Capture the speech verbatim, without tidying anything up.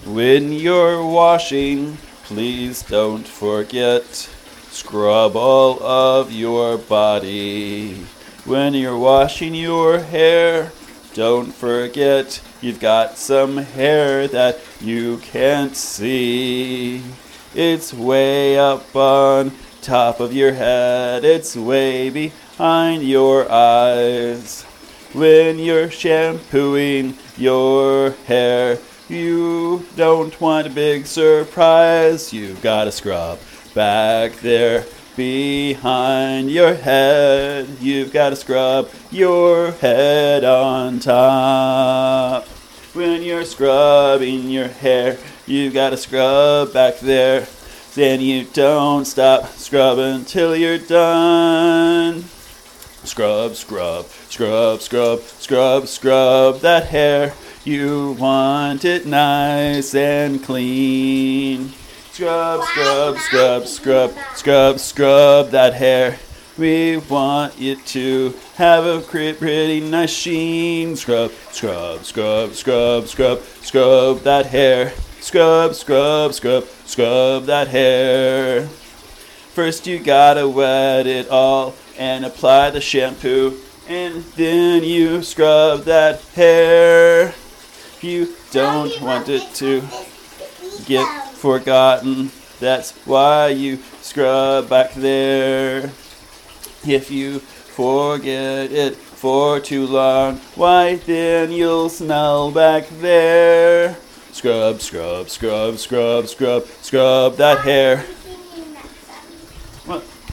When you're washing, please don't forget, scrub all of your body. When you're washing your hair, don't forget you've got some hair that you can't see. It's way up on top of your head, it's way behind your eyes. When you're shampooing your hair, you don't want a big surprise. You've got to scrub back there behind your head. You've got to scrub your head on top. When you're scrubbing your hair, you've got to scrub back there. Then you don't stop scrubbing till you're done. Scrub, scrub, scrub, scrub, scrub, scrub that hair. You want it nice and clean. Scrub, scrub, scrub, scrub, scrub, scrub that hair. We want it to have a pretty nice sheen. Scrub, scrub, scrub, scrub, scrub, scrub that hair. Scrub, scrub, scrub, scrub that hair. First you gotta wet it all and apply the shampoo, and then you scrub that hair. You don't want it to get forgotten, that's why you scrub back there. If you forget it for too long, why then you'll smell back there. Scrub, scrub, scrub, scrub, scrub, scrub that hair.